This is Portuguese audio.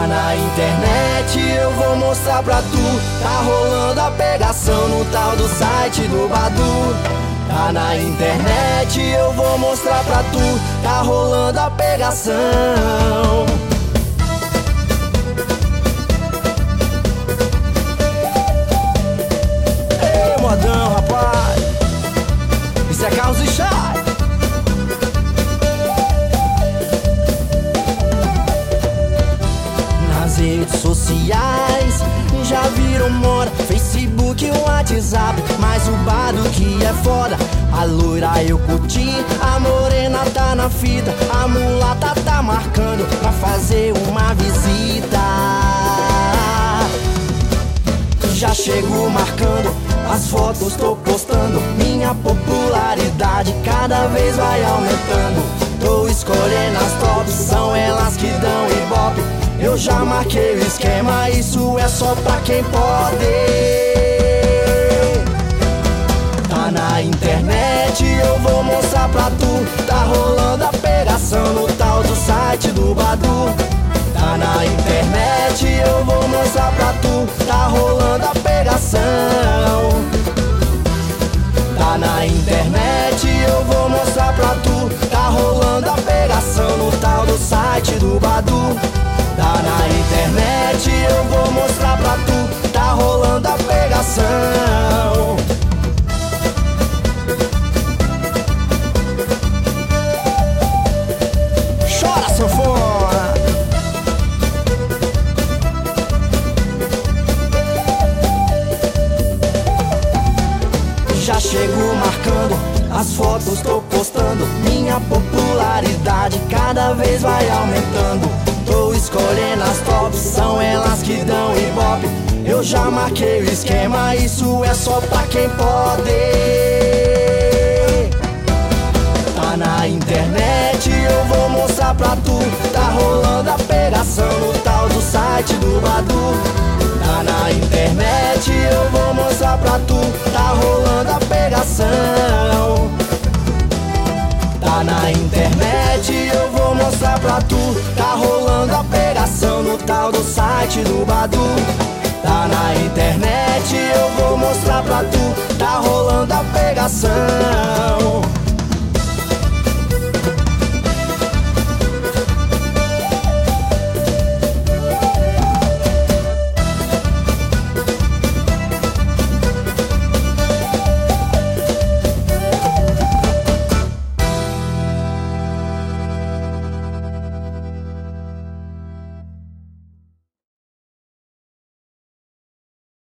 Tá na internet, eu vou mostrar pra tu. Tá rolando a pegação no tal do site do Badoo. Tá na internet, eu vou mostrar pra tu. Tá rolando a pegação. Ei, modão, rapaz, isso é Carlos e Chay. Nas redes sociais já viram moda, Facebook e WhatsApp, mas o Badoo que é foda. A loira eu curti, a morena tá na fita, a mulata tá marcando pra fazer uma visita. Já chego marcando, as fotos tô postando, minha popularidade cada vez vai aumentando. Tô escolhendo as tops, são elas que dão ibope. Eu já marquei o esquema, isso é só pra quem pode. Tá na internet, eu vou mostrar pra tu. Tá rolando a pegação no tal do site do Badoo. Tá na internet, eu vou mostrar pra tu. Tá rolando a pegação. Tá na internet, eu vou mostrar pra tu. Tá rolando a pegação no tal do site do Badoo. Tá na internet, eu vou mostrar pra tu. Tá rolando a pegação. Chora, sanfona. Já chego marcando, as fotos tô postando, minha popularidade cada vez vai aumentando. Tô escolhendo as tops, são elas que dão ibope. Eu já marquei o esquema, isso é só pra quem pode. Tá na internet, eu vou mostrar pra tu. Tá rolando a pegação no tal do site do Badoo. Tá na internet, eu vou mostrar pra tu. Tá rolando a pegação. Tá na internet, eu vou mostrar pra tu. Tá rolando a pegação no tal do site do Badoo. Tá na internet, eu vou mostrar pra tu. Tá rolando a pegação.